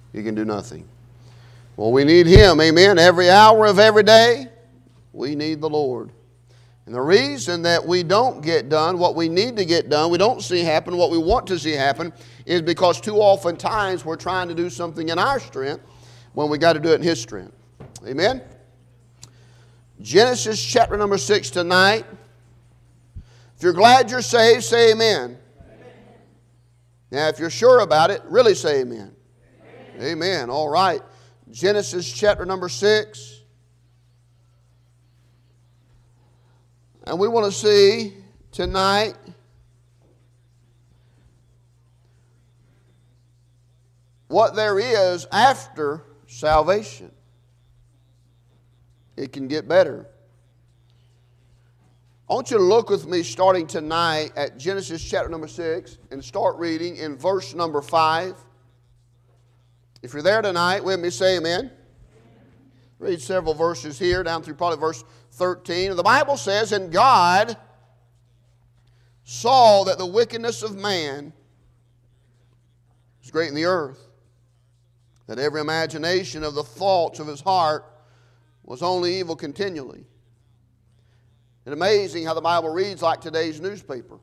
you can do nothing. Well, we need Him, amen. Every hour of every day, we need the Lord. And the reason that we don't get done what we need to get done, we don't see happen what we want to see happen, is because too often times we're trying to do something in our strength when we got to do it in His strength. Amen? Genesis chapter number 6 tonight. If you're glad you're saved, say amen. Now, if you're sure about it, really say amen. Amen. All right. Genesis chapter number 6. And we want to see tonight what there is after salvation. It can get better. I want you to look with me starting tonight at Genesis chapter number 6 and start reading in verse number 5. If you're there tonight with me, say amen. Read several verses here down through probably verse 13. The Bible says, and God saw that the wickedness of man was great in the earth, that every imagination of the thoughts of his heart was only evil continually. It's amazing how the Bible reads like today's newspaper.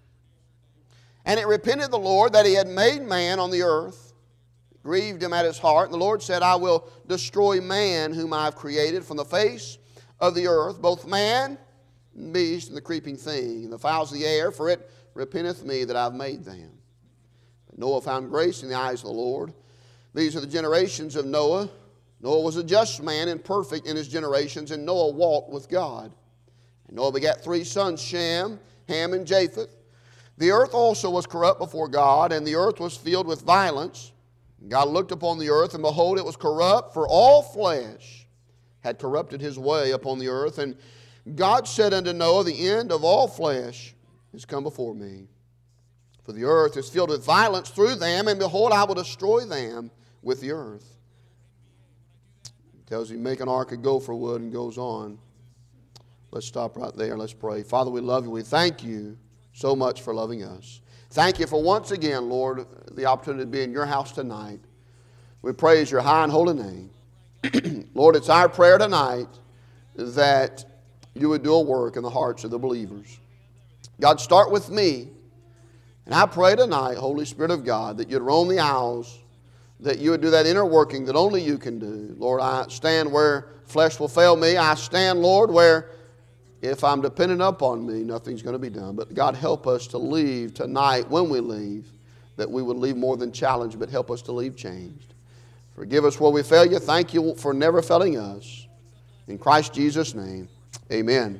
And it repented the Lord that He had made man on the earth, it grieved Him at His heart. And the Lord said, I will destroy man whom I have created from the face of the earth, both man and beast and the creeping thing, and the fowls of the air, for it repenteth me that I have made them. But Noah found grace in the eyes of the Lord. These are the generations of Noah. Noah was a just man and perfect in his generations, and Noah walked with God. And Noah begat 3 sons, Shem, Ham, and Japheth. The earth also was corrupt before God, and the earth was filled with violence. And God looked upon the earth, and behold, it was corrupt, for all flesh had corrupted his way upon the earth. And God said unto Noah, the end of all flesh is come before me. For the earth is filled with violence through them, and behold, I will destroy them with the earth. It tells you, make an ark of gopher wood, and goes on. Let's stop right there. Let's pray. Father, we love you. We thank you so much for loving us. Thank you for once again, Lord, the opportunity to be in your house tonight. We praise your high and holy name. Lord, it's our prayer tonight that you would do a work in the hearts of the believers. God, start with me. And I pray tonight, Holy Spirit of God, that you'd roam the aisles, that you would do that inner working that only you can do. Lord, I stand where flesh will fail me. I stand, Lord, where if I'm dependent upon me, nothing's going to be done. But God, help us to leave tonight when we leave, that we would leave more than challenged, but help us to leave changed. Forgive us where we fail you. Thank you for never failing us. In Christ Jesus' name, amen.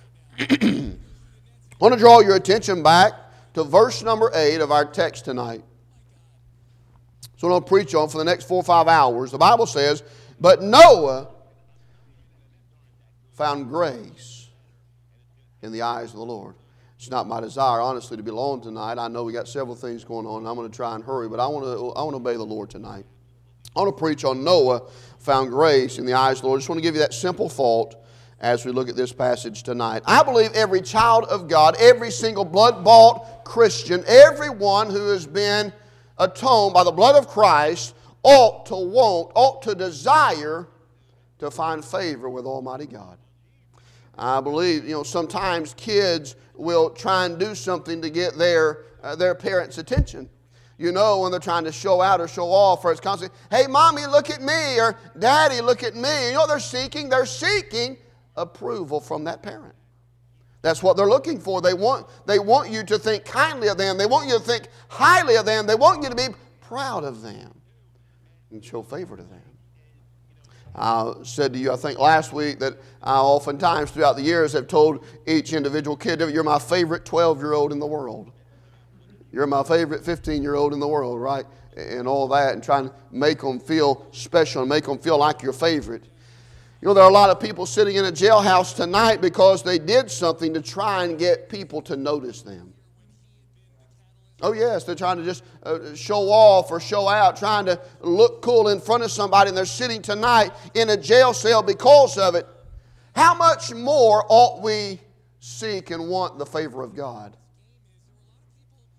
I want to draw your attention back to verse number 8 of our text tonight. So I'm going to preach on for the next 4 or 5 hours. The Bible says, but Noah found grace in the eyes of the Lord. It's not my desire, honestly, to be long tonight. I know we got several things going on, and I'm going to try and hurry, but I want to obey the Lord tonight. I want to preach on Noah found grace in the eyes of the Lord. I just want to give you that simple thought as we look at this passage tonight. I believe every child of God, every single blood-bought Christian, everyone who has been atoned by the blood of Christ ought to desire to find favor with Almighty God. I believe, sometimes kids will try and do something to get their parents' attention. When they're trying to show out or show off, or it's constantly, hey, Mommy, look at me, or Daddy, look at me. They're seeking approval from that parent. That's what they're looking for. They want you to think kindly of them. They want you to think highly of them. They want you to be proud of them and show favor to them. I said to you, I think last week, that I oftentimes throughout the years have told each individual kid, you're my favorite 12-year-old in the world. You're my favorite 15-year-old in the world, right? And all that, and trying to make them feel special and make them feel like your favorite. There are a lot of people sitting in a jailhouse tonight because they did something to try and get people to notice them. Oh yes, they're trying to just show off or show out, trying to look cool in front of somebody, and they're sitting tonight in a jail cell because of it. How much more ought we seek and want the favor of God?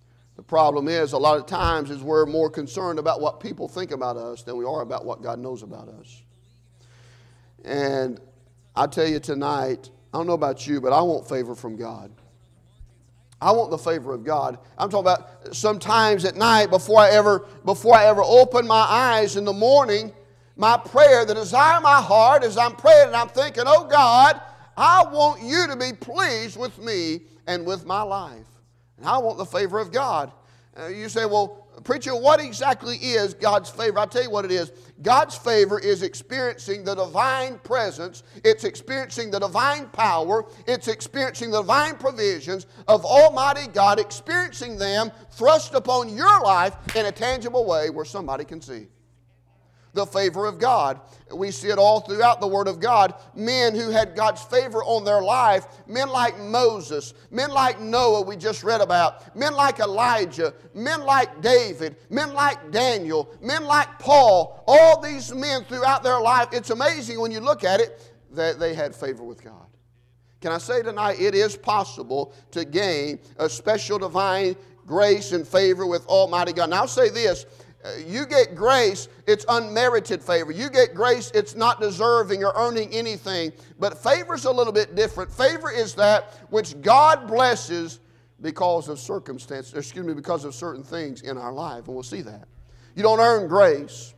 problem is, a lot of times, is we're more concerned about what people think about us than we are about what God knows about us. And I tell you tonight, I don't know about you, but I want favor from God. I want the favor of God. I'm talking about sometimes at night before I ever open my eyes in the morning, my prayer, the desire of my heart as I'm praying and I'm thinking, oh God, I want you to be pleased with me and with my life. And I want the favor of God. You say, well, preacher, what exactly is God's favor? I'll tell you what it is. God's favor is experiencing the divine presence. It's experiencing the divine power. It's experiencing the divine provisions of Almighty God, experiencing them thrust upon your life in a tangible way where somebody can see. The favor of God. We see it all throughout the Word of God. Men who had God's favor on their life, men like Moses, men like Noah we just read about, men like Elijah, men like David, men like Daniel, men like Paul, all these men throughout their life, it's amazing when you look at it that they had favor with God. Can I say tonight, it is possible to gain a special divine grace and favor with Almighty God. Now I'll say this, you get grace, it's unmerited favor. You get grace, it's not deserving or earning anything. But favor's a little bit different. Favor is that which God blesses because of circumstances, because of certain things in our life. And we'll see that. You don't earn grace,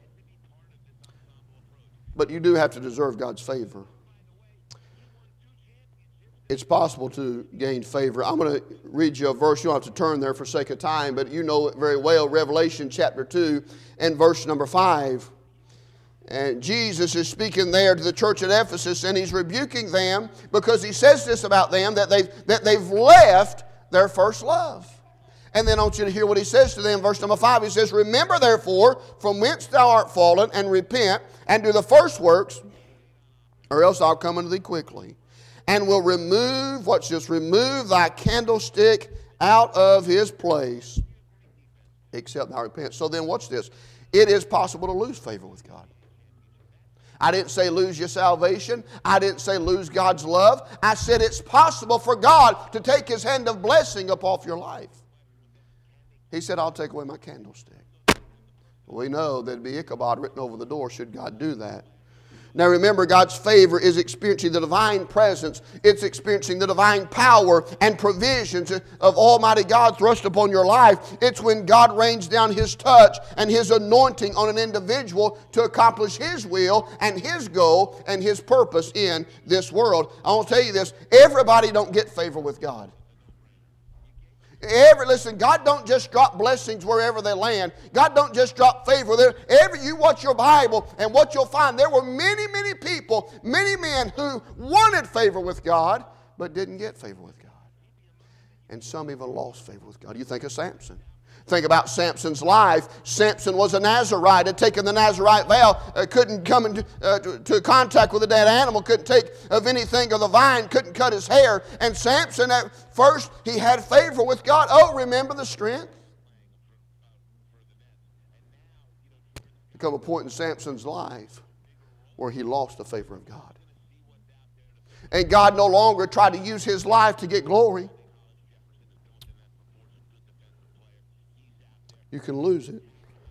but you do have to deserve God's favor. It's possible to gain favor. I'm going to read you a verse. You don't have to turn there for sake of time, but you know it very well. Revelation chapter 2 and verse number 5. And Jesus is speaking there to the church at Ephesus, and He's rebuking them because He says this about them, that they've left their first love. And then I want you to hear what He says to them. Verse number 5, He says, remember therefore from whence thou art fallen, and repent, and do the first works, or else I'll come unto thee quickly. And will remove, watch this, remove thy candlestick out of his place, except thou repent. So then watch this. It is possible to lose favor with God. I didn't say lose your salvation. I didn't say lose God's love. I said it's possible for God to take His hand of blessing up off your life. He said, I'll take away my candlestick. We know there'd be Ichabod written over the door should God do that. Now remember, God's favor is experiencing the divine presence. It's experiencing the divine power and provisions of Almighty God thrust upon your life. It's when God rains down His touch and His anointing on an individual to accomplish His will and His goal and His purpose in this world. I want to tell you this, everybody don't get favor with God. Listen, God don't just drop blessings wherever they land. God don't just drop favor there. You watch your Bible, and what you'll find, there were many, many people, many men who wanted favor with God, but didn't get favor with God. And some even lost favor with God. You think of Samson. Think about Samson's life. Samson was a Nazarite, had taken the Nazarite vow, couldn't come into contact with a dead animal, couldn't take of anything of the vine, couldn't cut his hair. And Samson, at first, he had favor with God. Oh, remember the strength? There come a point in Samson's life where he lost the favor of God. And God no longer tried to use his life to get glory. You can lose it.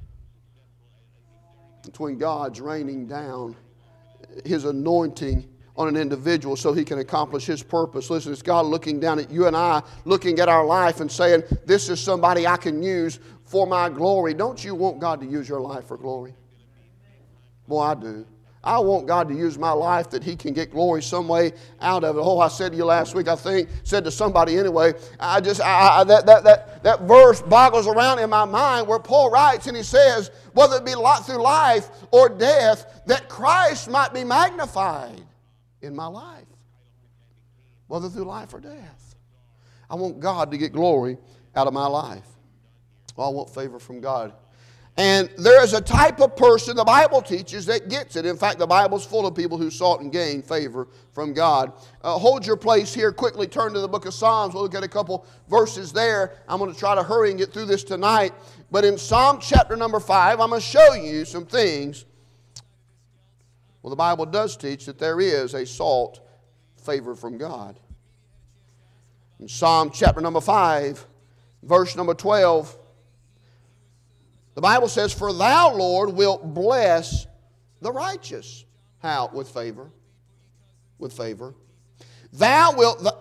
It's when God's raining down His anointing on an individual so He can accomplish His purpose. Listen, it's God looking down at you and I, looking at our life and saying, this is somebody I can use for my glory. Don't you want God to use your life for glory? Boy, I do. I want God to use my life that He can get glory some way out of it. Oh, I said to you last week, said to somebody anyway, that verse boggles around in my mind where Paul writes and he says, whether it be through life or death, that Christ might be magnified in my life. Whether through life or death. I want God to get glory out of my life. Well, I want favor from God. And there is a type of person the Bible teaches that gets it. In fact, the Bible's full of people who sought and gained favor from God. Hold your place here. Quickly turn to the book of Psalms. We'll look at a couple verses there. I'm going to try to hurry and get through this tonight. But in Psalm chapter number 5, I'm going to show you some things. Well, the Bible does teach that there is a sought favor from God. In Psalm chapter number 5, verse number 12, The Bible says, for thou, Lord, wilt bless the righteous. How? With favor. With favor. Thou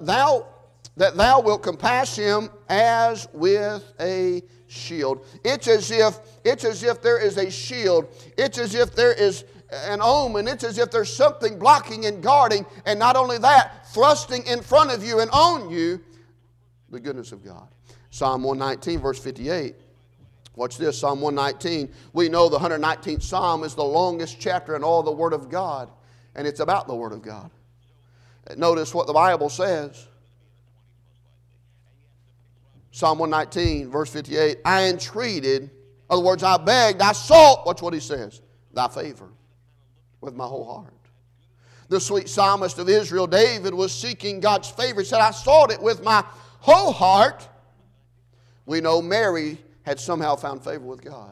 wilt compass him as with a shield. It's as if there is a shield. It's as if there is an omen. It's as if there's something blocking and guarding, and not only that, thrusting in front of you and on you the goodness of God. Psalm 119, verse 58. Watch this, Psalm 119. We know the 119th Psalm is the longest chapter in all the Word of God, and it's about the Word of God. Notice what the Bible says. Psalm 119, verse 58. I entreated, in other words, I begged, I sought, watch what he says, thy favor with my whole heart. The sweet psalmist of Israel, David, was seeking God's favor. He said, I sought it with my whole heart. We know Mary had somehow found favor with God.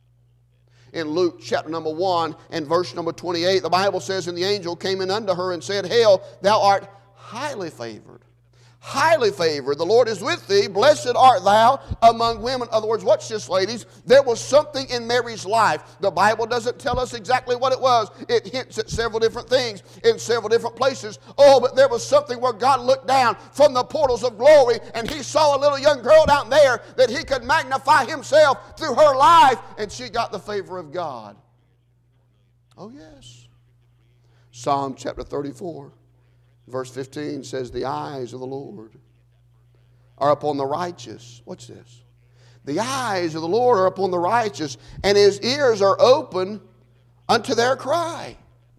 In Luke chapter number 1 and verse number 28, the Bible says, and the angel came in unto her and said, Hail, thou art highly favored. Highly favored. The Lord is with thee. Blessed art thou among women. In other words, watch this, ladies. There was something in Mary's life. The Bible doesn't tell us exactly what it was. It hints at several different things in several different places. Oh, but there was something where God looked down from the portals of glory and he saw a little young girl down there that he could magnify himself through her life, and she got the favor of God. Oh, yes. Psalm chapter 34. Verse 15 says, the eyes of the Lord are upon the righteous. Watch this. The eyes of the Lord are upon the righteous, and his ears are open unto their cry.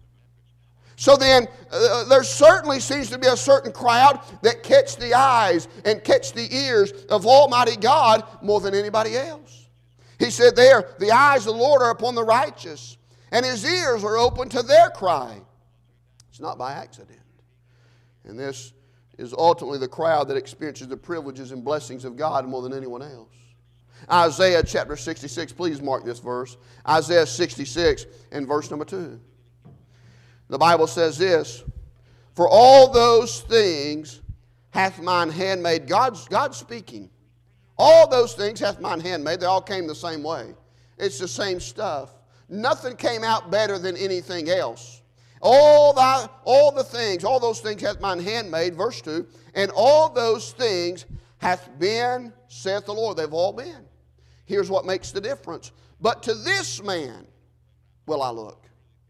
So then, there certainly seems to be a certain crowd that catch the eyes and catch the ears of Almighty God more than anybody else. He said there, the eyes of the Lord are upon the righteous, and his ears are open to their cry. It's not by accident. And this is ultimately the crowd that experiences the privileges and blessings of God more than anyone else. Isaiah chapter 66, please mark this verse. Isaiah 66 and verse number 2. The Bible says this, for all those things hath mine hand made. God's speaking. All those things hath mine hand made. They all came the same way. It's the same stuff. Nothing came out better than anything else. All those things hath mine hand made, verse 2, and all those things hath been, saith the Lord. They've all been. Here's what makes the difference. But to this man will I look.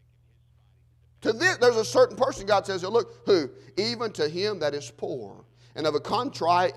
To this, there's a certain person, God says, look, who? Even to him that is poor, and of a contrite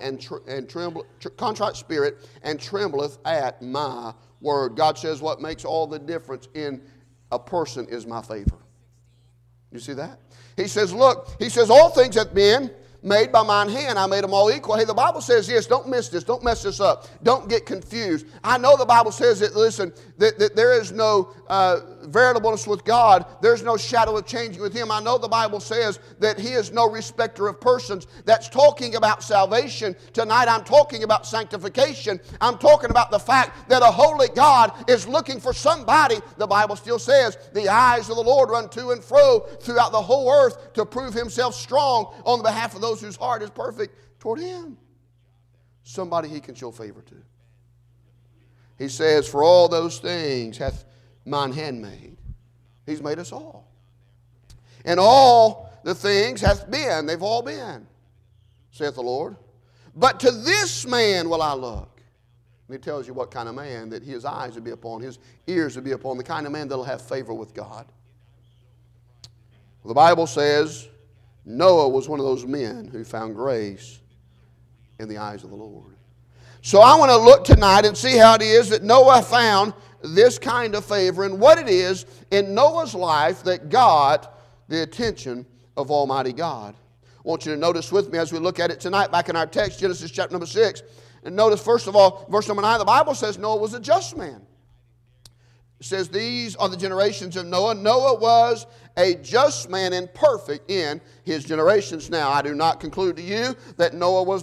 spirit, and trembleth at my word. God says what makes all the difference in a person is my favor. You see that? He says, look, he says, all things have been made by mine hand. I made them all equal. Hey, the Bible says this. Don't miss this. Don't mess this up. Don't get confused. I know the Bible says that, listen, that there is no variableness with God. There's no shadow of changing with him. I know the Bible says that he is no respecter of persons. That's talking about salvation. Tonight I'm talking about sanctification. I'm talking about the fact that a holy God is looking for somebody. The Bible still says the eyes of the Lord run to and fro throughout the whole earth to prove himself strong on behalf of those whose heart is perfect toward him. Somebody he can show favor to. He says, for all those things hath mine hand made. He's made us all. And all the things hath been, they've all been, saith the Lord. But to this man will I look. And he tells you what kind of man, that his eyes would be upon, his ears would be upon, the kind of man that will have favor with God. Well, the Bible says Noah was one of those men who found grace in the eyes of the Lord. So I want to look tonight and see how it is that Noah found this kind of favor and what it is in Noah's life that got the attention of Almighty God. I want you to notice with me as we look at it tonight back in our text, Genesis chapter number 6. And notice first of all, verse number 9, the Bible says Noah was a just man. It says these are the generations of Noah. Noah was a just man and perfect in his generations. Now, I do not conclude to you that Noah was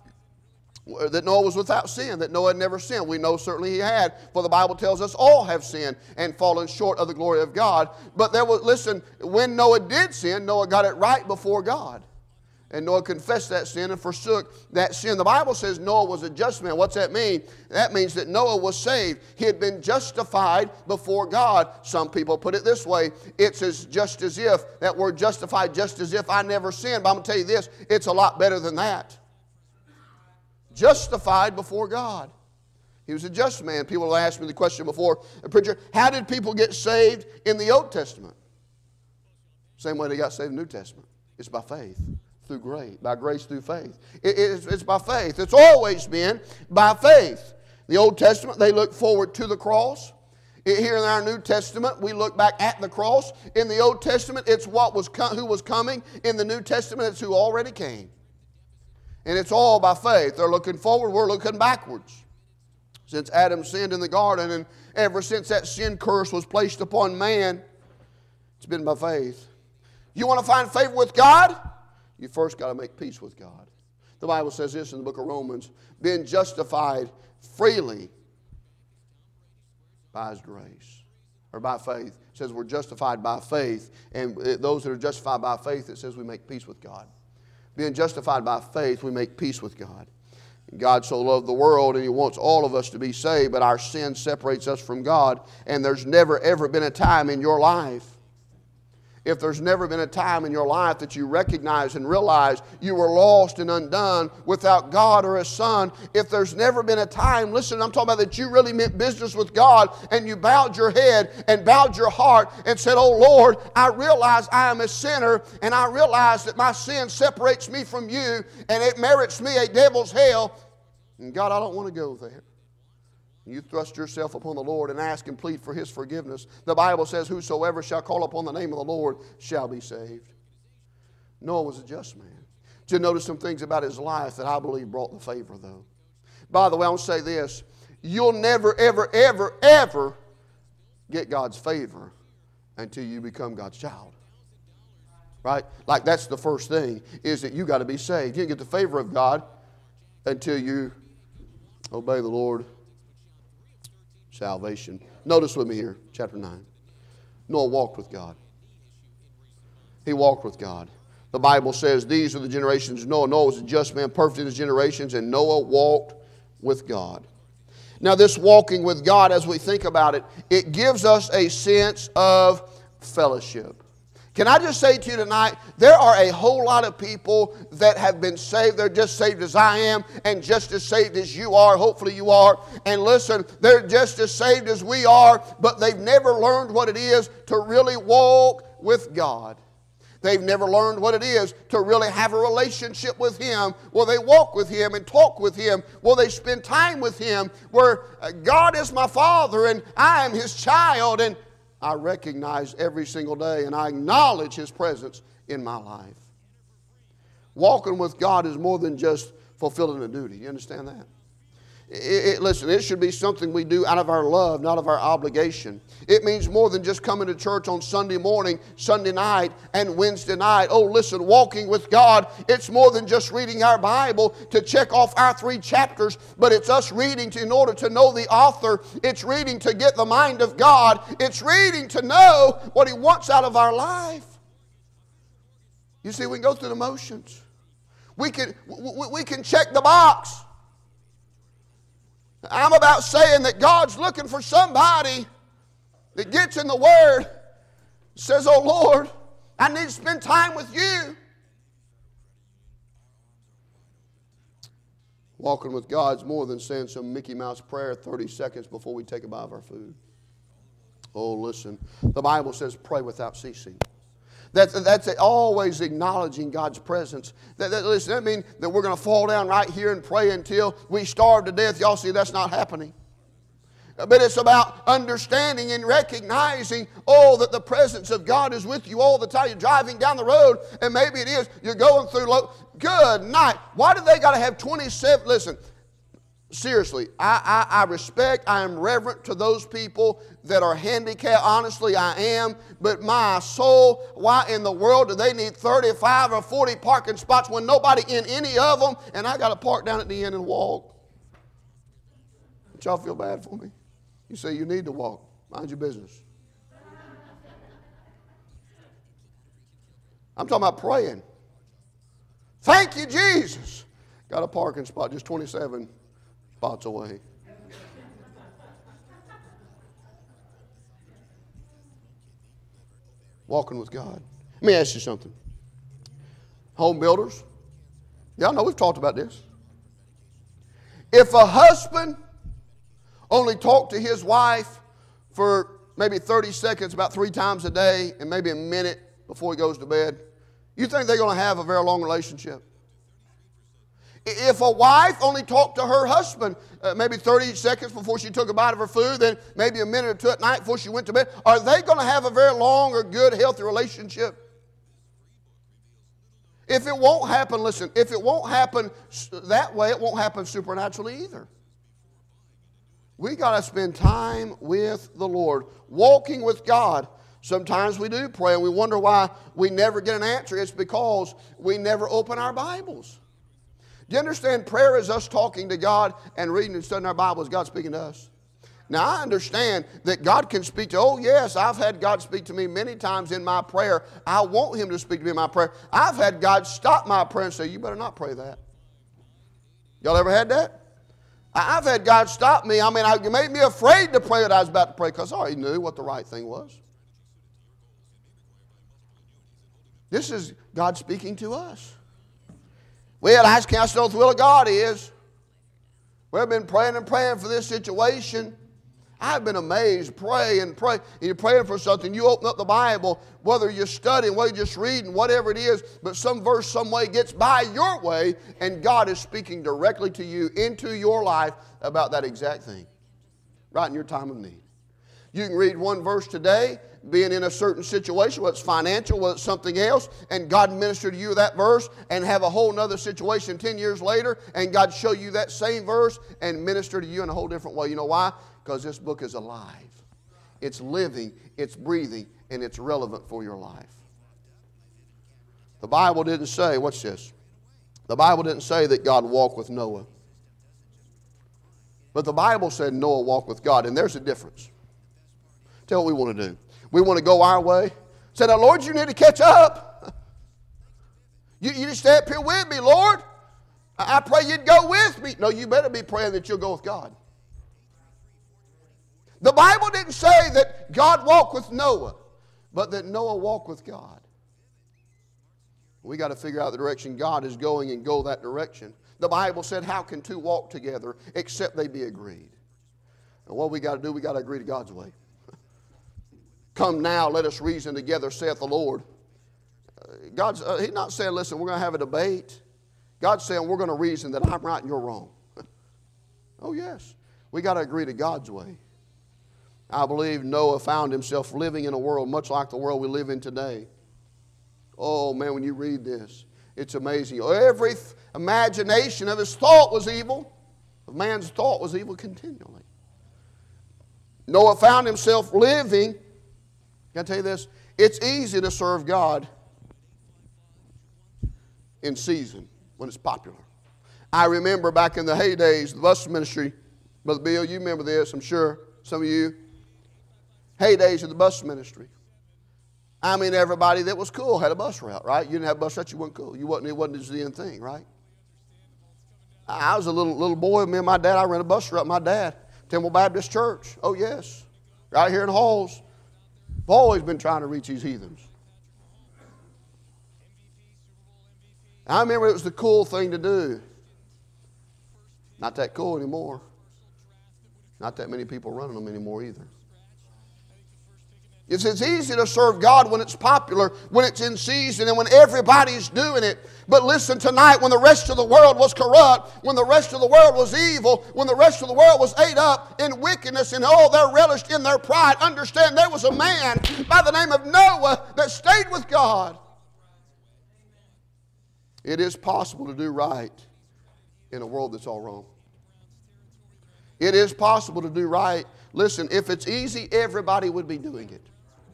without sin, that Noah had never sinned. We know certainly he had, for the Bible tells us all have sinned and fallen short of the glory of God. But listen, when Noah did sin, Noah got it right before God. And Noah confessed that sin and forsook that sin. The Bible says Noah was a just man. What's that mean? That means that Noah was saved. He had been justified before God. Some people put it this way. It's just as if, that word justified, just as if I never sinned. But I'm going to tell you this, it's a lot better than that. Justified before God. He was a just man. People have asked me the question before, preacher, how did people get saved in the Old Testament? Same way they got saved in the New Testament. It's by faith. Through grace, by grace through faith. It's by faith. It's always been by faith. The Old Testament, they look forward to the cross. Here in our New Testament, we look back at the cross. In the Old Testament, it's who was coming. In the New Testament, it's who already came. And it's all by faith. They're looking forward, we're looking backwards. Since Adam sinned in the garden, and ever since that sin curse was placed upon man, it's been by faith. You want to find favor with God? You first got to make peace with God. The Bible says this in the book of Romans, being justified freely by His grace, or by faith. It says we're justified by faith, and those that are justified by faith, it says we make peace with God. Being justified by faith, we make peace with God. God so loved the world, and He wants all of us to be saved, but our sin separates us from God, and there's never ever been a time in your life, if there's never been a time in your life that you recognize and realize you were lost and undone without God or His Son, if there's never been a time, listen, I'm talking about that you really meant business with God and you bowed your head and bowed your heart and said, oh Lord, I realize I am a sinner and I realize that my sin separates me from you and it merits me a devil's hell. And God, I don't want to go there. You thrust yourself upon the Lord and ask and plead for His forgiveness. The Bible says, whosoever shall call upon the name of the Lord shall be saved. Noah was a just man. Did you notice some things about his life that I believe brought the favor, though? By the way, I want to say this. You'll never, ever, ever, ever get God's favor until you become God's child. Right? Like that's the first thing, is that you got to be saved. You don't get the favor of God until you obey the Lord. Salvation. Notice with me here, chapter 9. Noah walked with God. He walked with God. The Bible says these are the generations of Noah. Noah was a just man, perfect in his generations, and Noah walked with God. Now this walking with God, as we think about it, it gives us a sense of fellowship. Can I just say to you tonight, there are a whole lot of people that have been saved. They're just saved as I am and just as saved as you are. Hopefully you are. And listen, they're just as saved as we are, but they've never learned what it is to really walk with God. They've never learned what it is to really have a relationship with Him, where they walk with Him and talk with Him, where they spend time with Him, where God is my Father and I am His child, and I recognize every single day and I acknowledge His presence in my life. Walking with God is more than just fulfilling a duty. You understand that? Listen, it should be something we do out of our love, not of our obligation. It means more than just coming to church on Sunday morning, Sunday night, and Wednesday night. Oh, listen, walking with God, it's more than just reading our Bible to check off our 3 chapters, but it's us reading in order to know the author. It's reading to get the mind of God. It's reading to know what He wants out of our life. You see, we can go through the motions. We can check the box. I'm about saying that God's looking for somebody that gets in the Word, says, oh Lord, I need to spend time with you. Walking with God's more than saying some Mickey Mouse prayer 30 seconds before we take a bite of our food. Oh, listen, the Bible says pray without ceasing. That's always acknowledging God's presence. Listen, that means that we're going to fall down right here and pray until we starve to death. Y'all see, that's not happening. But it's about understanding and recognizing, that the presence of God is with you all the time. You're driving down the road, and maybe it is, you're going through, good night. Why do they got to have 27, listen, seriously, I respect, I am reverent to those people that are handicapped. Honestly, I am. But my soul, why in the world do they need 35 or 40 parking spots when nobody in any of them, and I got to park down at the end and walk? Don't y'all feel bad for me? You say you need to walk. Mind your business. I'm talking about praying. Thank you, Jesus. Got a parking spot just 27 spots away. Walking with God. Let me ask you something. Home builders, y'all know we've talked about this. If a husband only talked to his wife for maybe 30 seconds about 3 times a day and maybe a minute before he goes to bed, you think they're going to have a very long relationship? If a wife only talked to her husband maybe 30 seconds before she took a bite of her food, then maybe a minute or 2 at night before she went to bed, are they going to have a very long or good, healthy relationship? If it won't happen, listen, if it won't happen that way, it won't happen supernaturally either. We got to spend time with the Lord, walking with God. Sometimes we do pray and we wonder why we never get an answer. It's because we never open our Bibles. Do you understand? Prayer is us talking to God and reading and studying our Bible as God speaking to us. Now, I understand that God can speak to, oh yes, I've had God speak to me many times in my prayer. I want Him to speak to me in my prayer. I've had God stop my prayer and say, you better not pray that. Y'all ever had that? I've had God stop me. I mean, it made me afraid to pray what I was about to pray because I already knew what the right thing was. This is God speaking to us. Well, I just can't know what the will of God is. We've been praying and praying for this situation. I've been amazed. Pray and pray. And you're praying for something. You open up the Bible, whether you're studying, whether you're just reading, whatever it is, but some verse, some way gets by your way, and God is speaking directly to you into your life about that exact thing, right in your time of need. You can read one verse today, being in a certain situation, whether it's financial, whether it's something else, and God minister to you that verse, and have a whole other situation 10 years later, and God show you that same verse and minister to you in a whole different way. You know why? Because this book is alive. It's living, it's breathing, and it's relevant for your life. The Bible didn't say, watch this. The Bible didn't say that God walked with Noah. But the Bible said Noah walked with God, and there's a difference. Tell what we want to do. We want to go our way. Say, now, Lord, you need to catch up. You just stay up here with me, Lord. I pray you'd go with me. No, you better be praying that you'll go with God. The Bible didn't say that God walked with Noah, but that Noah walked with God. We got to figure out the direction God is going and go that direction. The Bible said, how can 2 walk together except they be agreed? And what we got to do, we got to agree to God's way. Come now, let us reason together, saith the Lord. He's not saying, listen, we're going to have a debate. God's saying we're going to reason that I'm right and you're wrong. Oh, yes. We got to agree to God's way. I believe Noah found himself living in a world much like the world we live in today. Oh, man, when you read this, it's amazing. Every imagination of his thought was evil. Of man's thought was evil continually. Noah found himself living. Can I tell you this? It's easy to serve God in season when it's popular. I remember back in the heydays, the bus ministry, Brother Bill, you remember this, I'm sure, some of you. Heydays of the bus ministry. I mean, everybody that was cool had a bus route, right? You didn't have a bus route, you weren't cool. It wasn't just the end thing, right? I was a little boy, me and my dad, I ran a bus route. My dad, Temple Baptist Church. Oh, yes. Right here in Halls. I've always been trying to reach these heathens. I remember it was the cool thing to do. Not that cool anymore. Not that many people running them anymore either. It's easy to serve God when it's popular, when it's in season, and when everybody's doing it. But listen, tonight, when the rest of the world was corrupt, when the rest of the world was evil, when the rest of the world was ate up in wickedness and all they're relished in their pride, understand there was a man by the name of Noah that stayed with God. It is possible to do right in a world that's all wrong. It is possible to do right. Listen, if it's easy, everybody would be doing it.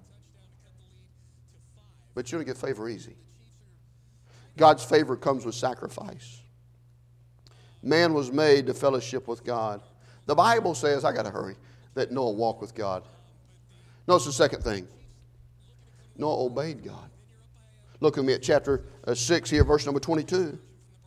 But you don't get favor easy. God's favor comes with sacrifice. Man was made to fellowship with God. The Bible says, I got to hurry, that Noah walked with God. Notice the second thing. Noah obeyed God. Look with me at chapter 6 here, verse number 22.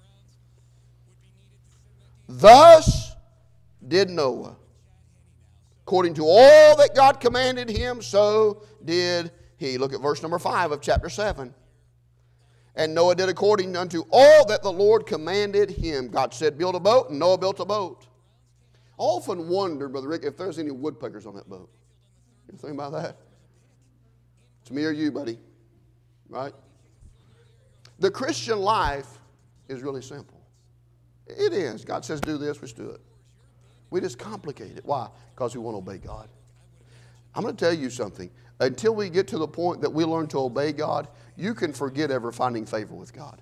Thus did Noah. According to all that God commanded him, so did he. Look at verse number 5 of chapter 7. And Noah did according unto all that the Lord commanded him. God said, build a boat, and Noah built a boat. I often wonder, Brother Rick, if there's any woodpeckers on that boat. You think about that? It's me or you, buddy. Right? The Christian life is really simple. It is. God says do this, we just do it. We just complicate it. Why? Because we want to obey God. I'm going to tell you something. Until we get to the point that we learn to obey God, you can forget ever finding favor with God.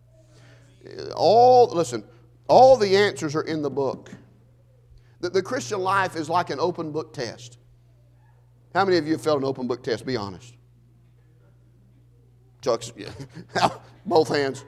All the answers are in the book. The Christian life is like an open book test. How many of you have failed an open book test? Be honest. Chuck's, yeah. Both hands.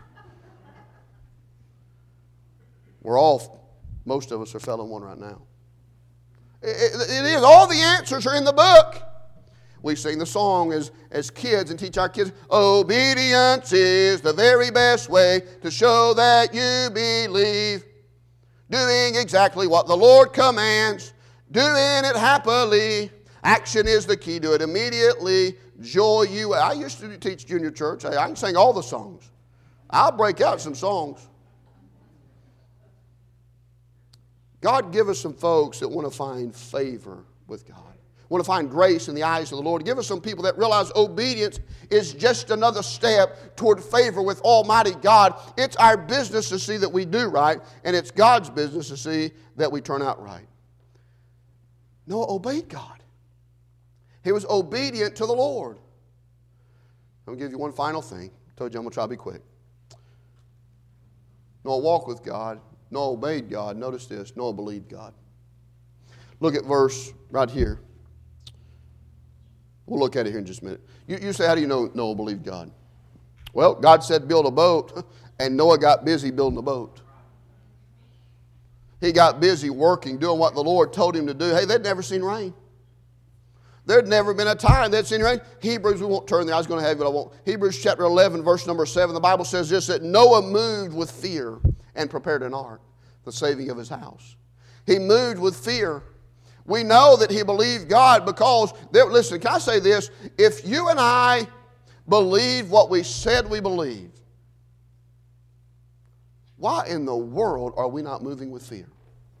Most of us are failing one right now. It is. All the answers are in the book. We sing the song as kids and teach our kids, obedience is the very best way to show that you believe. Doing exactly what the Lord commands, doing it happily. Action is the key to it immediately. Joy you. I used to teach junior church. I can sing all the songs. I'll break out some songs. God give us some folks that want to find favor with God. Want to find grace in the eyes of the Lord. Give us some people that realize obedience is just another step toward favor with Almighty God. It's our business to see that we do right, and it's God's business to see that we turn out right. Noah obeyed God. He was obedient to the Lord. I'm going to give you one final thing. I told you I'm going to try to be quick. Noah walked with God. Noah obeyed God. Notice this. Noah believed God. Look at verse right here. We'll look at it here in just a minute. You say, how do you know Noah believed God? Well, God said build a boat, and Noah got busy building the boat. He got busy working, doing what the Lord told him to do. Hey, they'd never seen rain. There'd never been a time they'd seen rain. Hebrews, we won't turn there. I was going to have it, but I won't. Hebrews chapter 11, verse number 7, the Bible says this, that Noah moved with fear and prepared an ark, the saving of his house. He moved with fear. We know that he believed God because, listen, can I say this? If you and I believe what we said we believed, why in the world are we not moving with fear?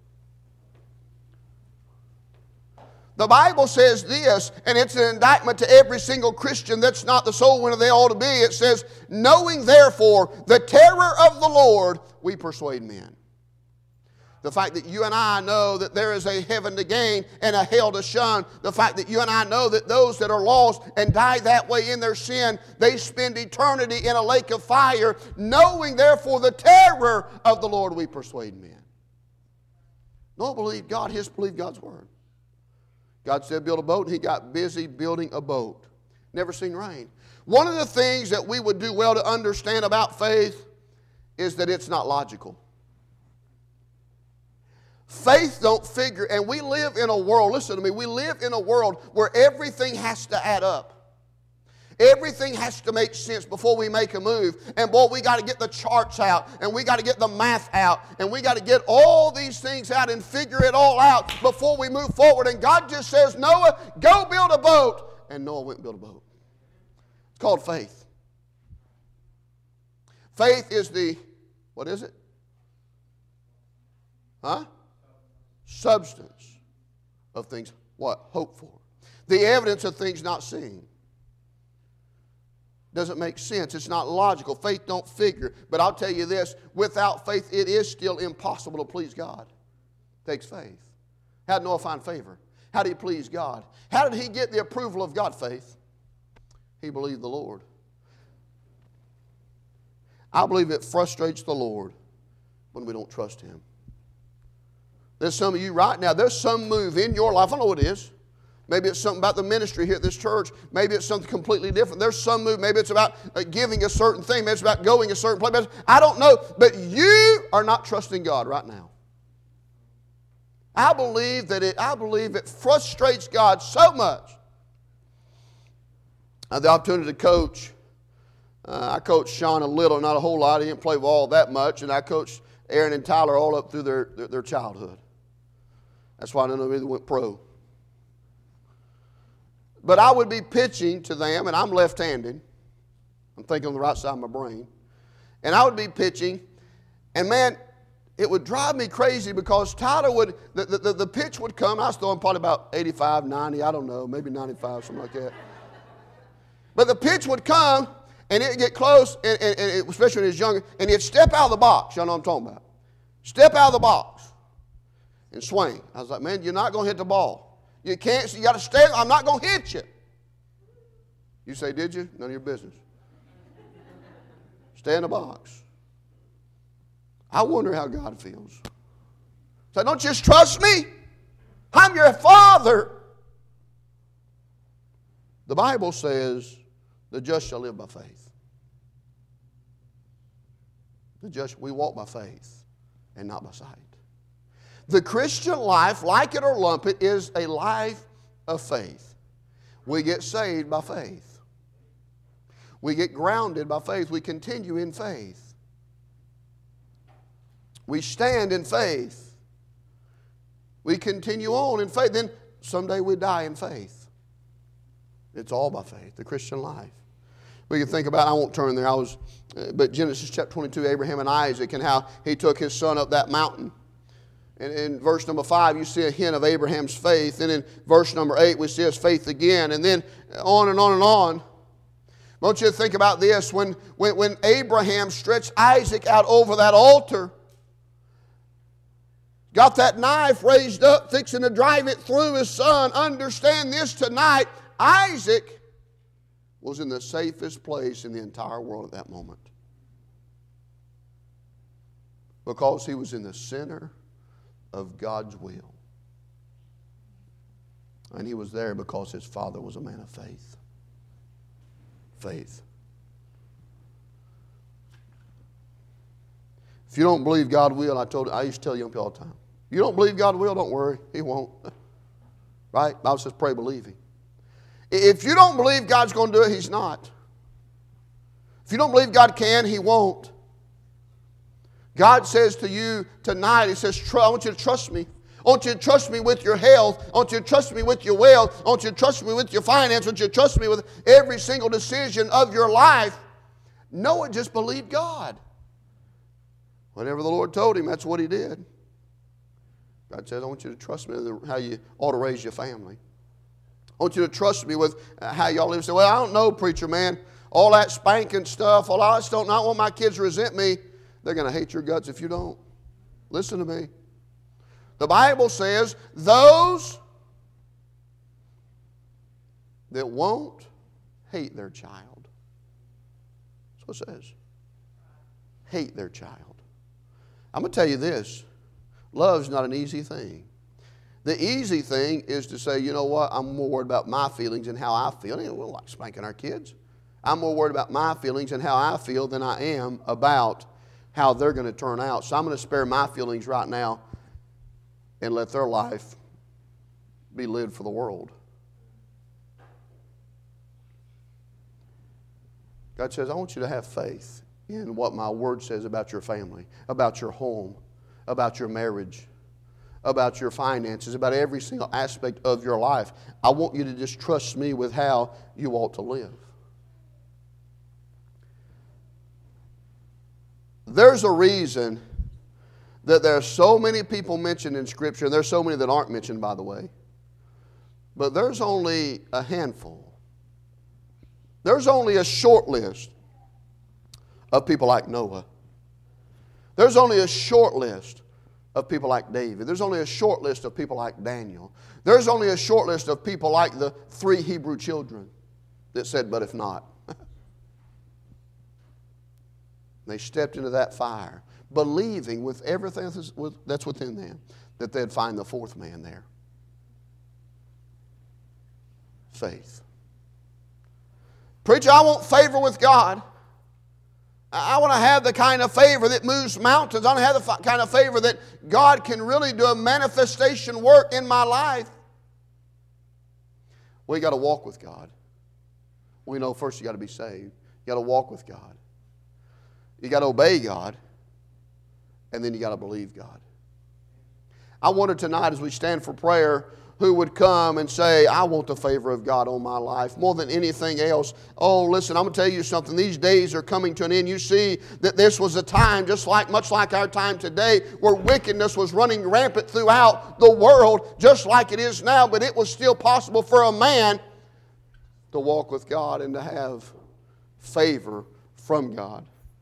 The Bible says this, and it's an indictment to every single Christian that's not the soul winner they ought to be. It says, knowing therefore the terror of the Lord, we persuade men. The fact that you and I know that there is a heaven to gain and a hell to shun. The fact that you and I know that those that are lost and die that way in their sin, they spend eternity in a lake of fire. Knowing therefore the terror of the Lord, we persuade men. Noah believed God. He just believed God's word. God said build a boat, and he got busy building a boat. Never seen rain. One of the things that we would do well to understand about faith is that it's not logical. Faith don't figure, and we live in a world, listen to me, we live in a world where everything has to add up. Everything has to make sense before we make a move. And boy, we got to get the charts out, and we got to get the math out, and we got to get all these things out and figure it all out before we move forward. And God just says, Noah, go build a boat. And Noah went and built a boat. It's called faith. Faith is the, what is it? Substance of things, what? Hoped for. The evidence of things not seen. Doesn't make sense. It's not logical. Faith don't figure. But I'll tell you this, without faith, it is still impossible to please God. It takes faith. How did Noah find favor? How did he please God? How did he get the approval of God? Faith. He believed the Lord. I believe it frustrates the Lord when we don't trust him. There's some of you right now, there's some move in your life. I know what it is. Maybe it's something about the ministry here at this church. Maybe it's something completely different. There's some move. Maybe it's about giving a certain thing. Maybe it's about going a certain place. I don't know. But you are not trusting God right now. I believe it frustrates God so much. I had the opportunity to coach I coached Sean a little, not a whole lot. He didn't play ball that much. And I coached Aaron and Tyler all up through their childhood. That's why none of them went pro. But I would be pitching to them, and I'm left-handed. I'm thinking on the right side of my brain. And I would be pitching, and man, it would drive me crazy because Tyler would, the pitch would come. I was throwing probably about 85, 90, I don't know, maybe 95, something like that. But the pitch would come, and it'd get close, and especially when he was younger, and he'd step out of the box. Y'all know what I'm talking about. Step out of the box and swing. I was like, man, you're not going to hit the ball. You can't, you got to stay, I'm not going to hit you. You say, did you? None of your business. Stay in the box. I wonder how God feels. So don't just trust me. I'm your Father. The Bible says the just shall live by faith. The just, we walk by faith and not by sight. The Christian life, like it or lump it, is a life of faith. We get saved by faith. We get grounded by faith. We continue in faith. We stand in faith. We continue on in faith. Then someday we die in faith. It's all by faith, the Christian life. We can think about, I won't turn there, but Genesis chapter 22, Abraham and Isaac, and how he took his son up that mountain. And in verse number 5, you see a hint of Abraham's faith. And in verse number 8, we see his faith again. And then on and on and on. I want you to think about this. When Abraham stretched Isaac out over that altar, got that knife raised up, fixing to drive it through his son, understand this tonight, Isaac was in the safest place in the entire world at that moment. Because he was in the center of God's will. And he was there because his father was a man of faith. Faith. If you don't believe God will, I used to tell young people all the time, you don't believe God will, don't worry, He won't. Right? The Bible says pray believing. If you don't believe God's going to do it, He's not. If you don't believe God can, He won't. God says to you tonight, He says, I want you to trust me. I want you to trust me with your health. I want you to trust me with your wealth. I want you to trust me with your finance. I want you to trust me with every single decision of your life. Noah just believed God. Whatever the Lord told him, that's what he did. God says, I want you to trust me with how you ought to raise your family. I want you to trust me with how y'all live. Say, well, I don't know, preacher man. All that spanking stuff, I just don't want my kids to resent me. They're going to hate your guts if you don't. Listen to me. The Bible says those that won't hate their child. That's what it says. Hate their child. I'm going to tell you this. Love's not an easy thing. The easy thing is to say, you know what, I'm more worried about my feelings and how I feel. We don't like spanking our kids. I'm more worried about my feelings and how I feel than I am about how they're going to turn out. So I'm going to spare my feelings right now and let their life be lived for the world. God says, I want you to have faith in what my word says about your family, about your home, about your marriage, about your finances, about every single aspect of your life. I want you to just trust me with how you ought to live. There's a reason that there are so many people mentioned in Scripture, and there's so many that aren't mentioned, by the way. But there's only a handful. There's only a short list of people like Noah. There's only a short list of people like David. There's only a short list of people like Daniel. There's only a short list of people like the 3 Hebrew children that said, but if not. They stepped into that fire, believing with everything that's within them that they'd find the 4th man there. Faith. Preacher, I want favor with God. I want to have the kind of favor that moves mountains. I want to have the kind of favor that God can really do a manifestation work in my life. We got to walk with God. We know first you got to be saved. You got to walk with God. You got to obey God. And then you got to believe God. I wonder tonight as we stand for prayer, who would come and say, I want the favor of God on my life more than anything else. Oh, listen, I'm going to tell you something. These days are coming to an end. You see that this was a time, much like our time today, where wickedness was running rampant throughout the world, just like it is now. But it was still possible for a man to walk with God and to have favor from God.